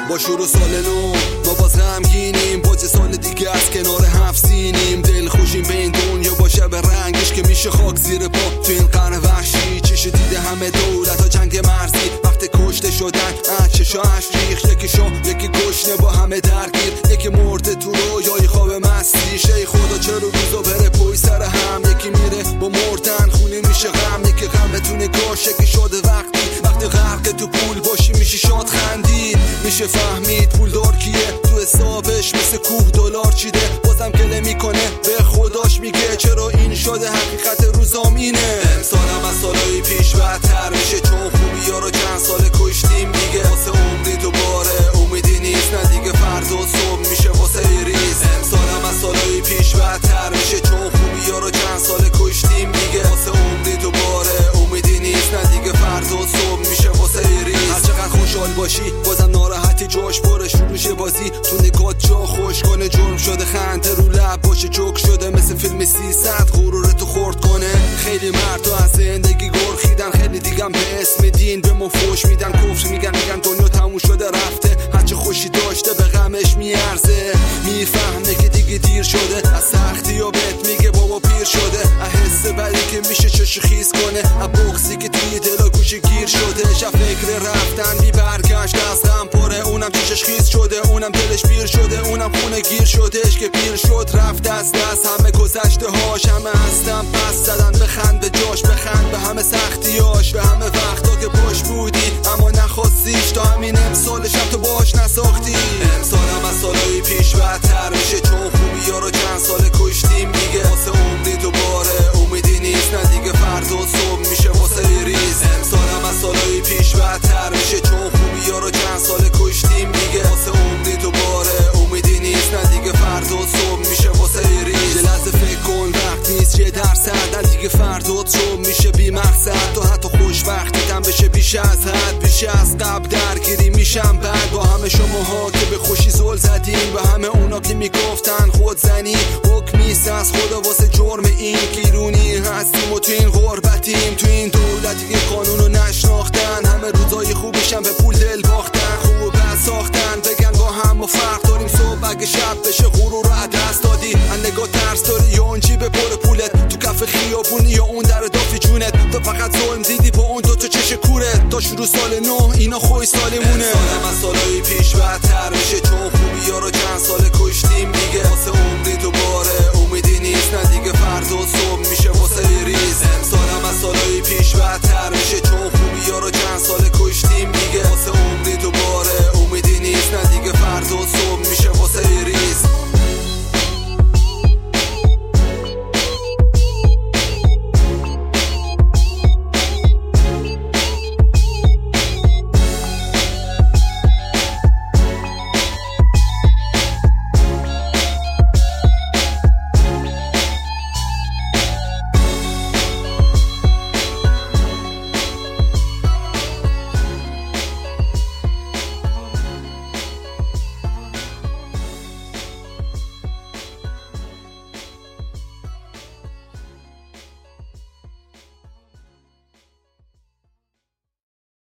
با شروع سال نو ما باز غمگینیم، باز سال دیگه از کنار هفت سینیم. دل خوشیم به این دنیا با شب رنگش که میشه خاک زیر پا تو این قرن وحشی. چشو دیده همه دولت ها جنگ مرزی، وقت کشته شدن چشا اش ریخ. یکی شو یکی گشنه با همه درگیر، یکی مرده تو رویای خواب مستی. ای خدا چرا روزا بره پای سر هم، یکی میره با مردن خونه میشه غم. یکی غم تو نگاش یکی شده وقتی غرق تو پول باشی میشه شاد خندید. میشه فهمید پول دار کیه، تو حسابش مثل کوه دلار چیده. بازم گله میکنه به خداش میگه چرا این شده، حقیقت روزام اینه. امسالم از سالای پیش بدتر میشه، چون خوبی ها رو چند سال کشتیم دیگه. واسه عمری دوباره امیدی نیست، نه دیگه فردا صبح میشه واسه ریز. امسالم از سالای پیش بدتر میشه، چون خوبی ها رو چند سال کشتیم دیگه. واسه عمری دوباره امیدی نیست، نه دیگه فردا صبح میشه واسه ریز. هر چقدر خوشحال باشی بازم ناراحتی، جاش پره شروع بازی تو نگات جا خوش کنه. جرم شده خنده رو لب باشه جوک شده، مثل فیلم 300 غرورتو خورد کنه. خیلی مردها از زندگی گرخیدن، خیلی دیگم به اسم دین به ما فوش میدن. کفر میگن دنیا تموم شده رفته، هرچه خوشی داشته به غمش میارزه. میفهمه که دیگه دیر شده، از سختی یا بهت میگه بابا پیر شده. احس بدی که میشه چشو خیز کنه، بغضی که توی دلا گوشه گیر شده. شب فکر رفتن بی برگشت از غم پره، اونم چشش خیز شده، اونم دلش پیر شده، اونم خونه گیر شدهش که پیر شد. رفت از دست همه گذشته هاش، همه هستم پس زدن. بخند به جاش، بخند به همه سختیاش، به همه وقتا که باش بودی اما نخواستیش. تا همین امسال شب تو باش نساختی. امسالم از سالای پیش بدتر میشه، چون خوبی ها رو چند سال کشتیم دیگه. واسه عمری دوباره امیدی نیست، نه دیگه فردا صبح میشه واسه ریز. امسالم از سالای پیش بدتر میشه، چون خوبی ها رو چند سال کشتیم دیگه. واسه عمری دوباره امیدی نیست، نه دیگه فردا صبح میشه واسه ریز. یه لحظه فکر کن وقت نیست یه درصد، دیگه فردا صبح میشه بی مقصد. تو حتی خوشبختیتم بشه بیش از حد، بیش از قبل درگیری میشم بعد. با همه شماها که به خوشی زل زدین، به همه اونا که میگفتن خود زنی حکمیست از خدا واسه جرم این. که ایرونی هستیم و تو این غربتیم، تو این دولتی که قانونو نشناختن. همه روزای خوبشم به پول دل باختن، خوب و بد ساختن. بگن با هم و فرق داریم، صبح اگه شب بشه غرور رو دست دادی. از نگاه ترس داری یا اون جیب پر پولت، تو کف خیابونی یا اون در دافی جونت. تو فقط ظلم دیدی با اون دوتا چش کورت. تا شروع سال نو اینا خوی سالمونه. امسالم از سالای پیش بدتر میشه، چون خوبی ها رو چند سال کشتیم دیگه. واسه عمری دوباره امیدی نیست، نه دیگه فردا صبح میشه